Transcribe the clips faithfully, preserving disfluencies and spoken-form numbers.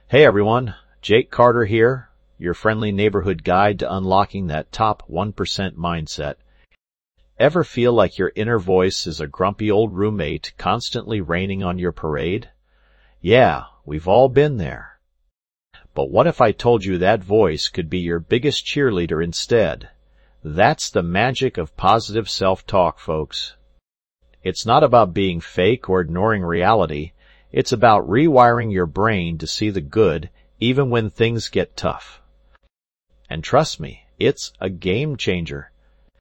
Hey everyone, Jake Carter here, your friendly neighborhood guide to unlocking that top one percent mindset. Ever feel like your inner voice is a grumpy old roommate constantly raining on your parade? Yeah, we've all been there. But what if I told you that voice could be your biggest cheerleader instead? That's the magic of positive self-talk, folks. It's not about being fake or ignoring reality. It's about rewiring your brain to see the good even when things get tough. And trust me, it's a game changer.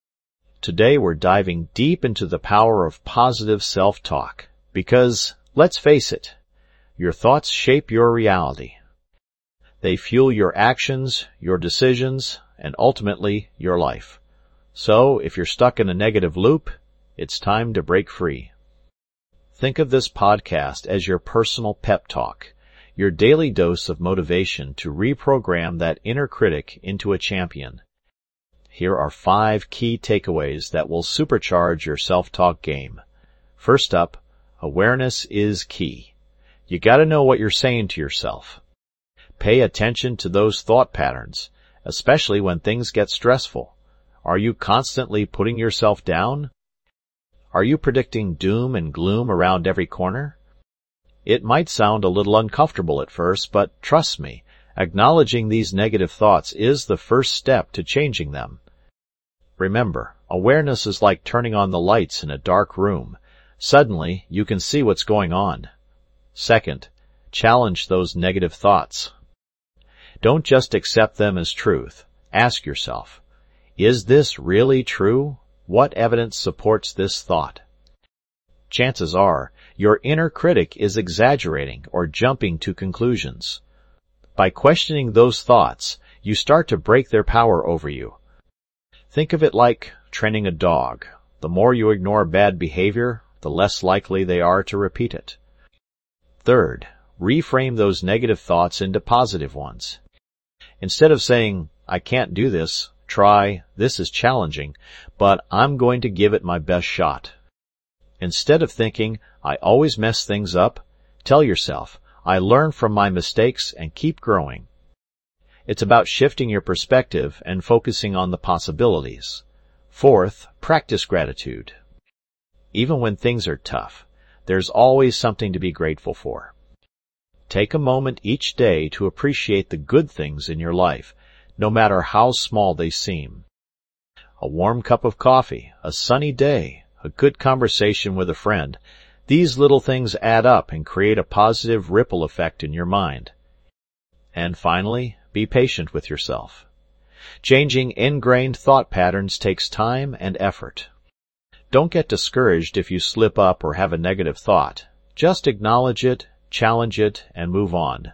Today we're diving deep into the power of positive self-talk because, let's face it, your thoughts shape your reality. They fuel your actions, your decisions, and ultimately your life. So, if you're stuck in a negative loop, it's time to break free. Think of this podcast as your personal pep talk, your daily dose of motivation to reprogram that inner critic into a champion. Here are five key takeaways that will supercharge your self-talk game. First up, awareness is key. You gotta know what you're saying to yourself. Pay attention to those thought patterns, especially when things get stressful. Are you constantly putting yourself down? Are you predicting doom and gloom around every corner? It might sound a little uncomfortable at first, but trust me, acknowledging these negative thoughts is the first step to changing them. Remember, awareness is like turning on the lights in a dark room. Suddenly, you can see what's going on. Second, challenge those negative thoughts. Don't just accept them as truth. Ask yourself, is this really true? What evidence supports this thought? Chances are, your inner critic is exaggerating or jumping to conclusions. By questioning those thoughts, you start to break their power over you. Think of it like training a dog. The more you ignore bad behavior, the less likely they are to repeat it. Third, reframe those negative thoughts into positive ones. Instead of saying, I can't do this, try, this is challenging, but I'm going to give it my best shot. Instead of thinking, I always mess things up, tell yourself, I learn from my mistakes and keep growing. It's about shifting your perspective and focusing on the possibilities. Fourth, practice gratitude. Even when things are tough, there's always something to be grateful for. Take a moment each day to appreciate the good things in your life, no matter how small they seem. A warm cup of coffee, a sunny day, a good conversation with a friend, these little things add up and create a positive ripple effect in your mind. And finally, be patient with yourself. Changing ingrained thought patterns takes time and effort. Don't get discouraged if you slip up or have a negative thought. Just acknowledge it, challenge it, and move on.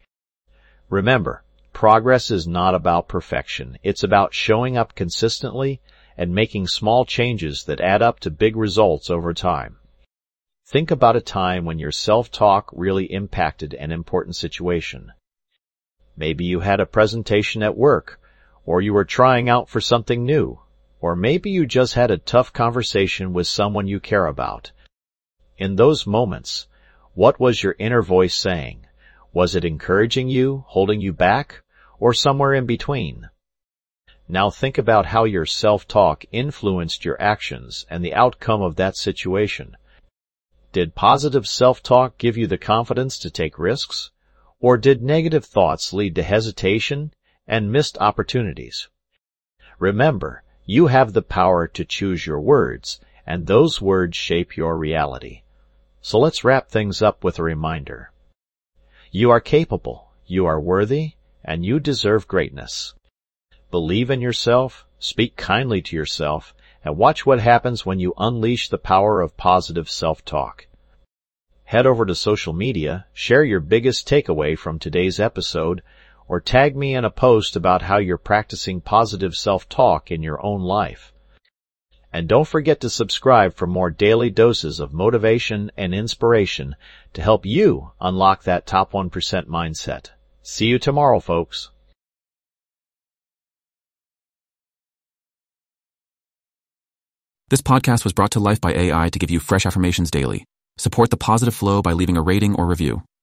Remember, progress is not about perfection. It's about showing up consistently and making small changes that add up to big results over time. Think about a time when your self-talk really impacted an important situation. Maybe you had a presentation at work, or you were trying out for something new, or maybe you just had a tough conversation with someone you care about. In those moments, what was your inner voice saying? Was it encouraging you, holding you back, or somewhere in between? Now think about how your self-talk influenced your actions and the outcome of that situation. Did positive self-talk give you the confidence to take risks? Or did negative thoughts lead to hesitation and missed opportunities? Remember, you have the power to choose your words, and those words shape your reality. So let's wrap things up with a reminder. You are capable, you are worthy, and you deserve greatness. Believe in yourself, speak kindly to yourself, and watch what happens when you unleash the power of positive self-talk. Head over to social media, share your biggest takeaway from today's episode, or tag me in a post about how you're practicing positive self-talk in your own life. And don't forget to subscribe for more daily doses of motivation and inspiration to help you unlock that top one percent mindset. See you tomorrow, folks. This podcast was brought to life by A I to give you fresh affirmations daily. Support the positive flow by leaving a rating or review.